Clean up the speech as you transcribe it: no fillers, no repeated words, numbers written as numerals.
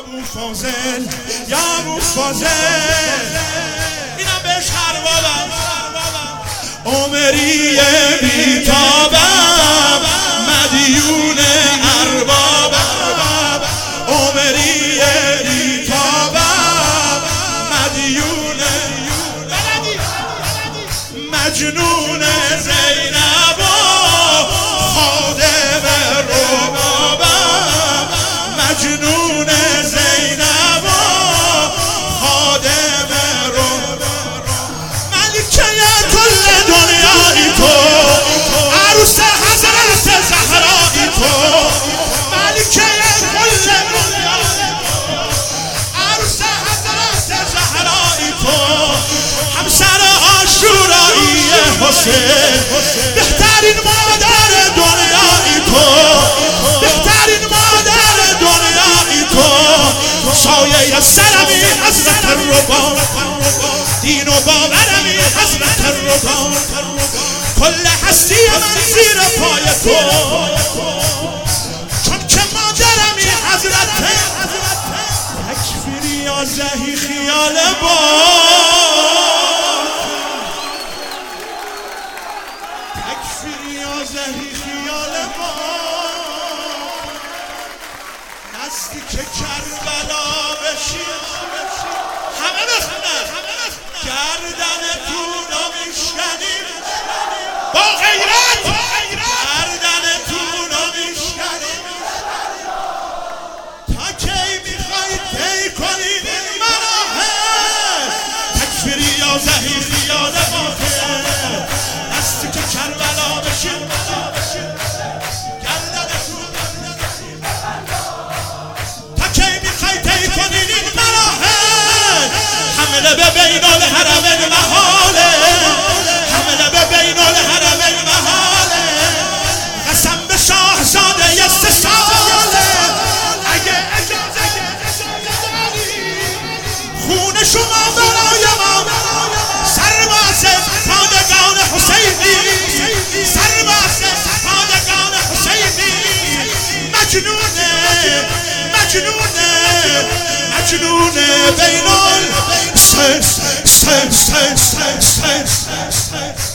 ابو فاضل یا ابو فاضل اینم بهش خربابم عمری بیتابم مدیون اربابم عمری بیتابم مدیون مجنون زینب و خادم ربابم مجنون زینب و خادم ربابم ملکه کل دنیایی تو عروس حضرت زهرایی تو ملکه کل دنیایی عروس حضرت زهرایی تو همسر عاشورایی حسین بهترین مادر دنیایی تو بهترین مادر دنیایی تو سایه سرمی حضرت الربا دین و باورمی حضرت الربا کل هستی من زیر پای تو چون که مادرمی حضرت تکفیری یا زهی خیال با زهی خیال ما نزدیک کربلا بشی همه بخونن گردنتون رو میشکنیم با غیرت گردنتون رو میشکنیم تا کی میخواید طی کنید این مراحل تکفیری یا زهی خیال ما نزدیک کربلا بشیم حمله به بین الحرمین محاله حمله به بین الحرمین محاله قسم به شاهزاده 3 ساله اگه اجازه داری خون شما برای ما سرباز پادگان حسینی سرباز پادگان حسینی مجنونه مجنونه مجنونه بین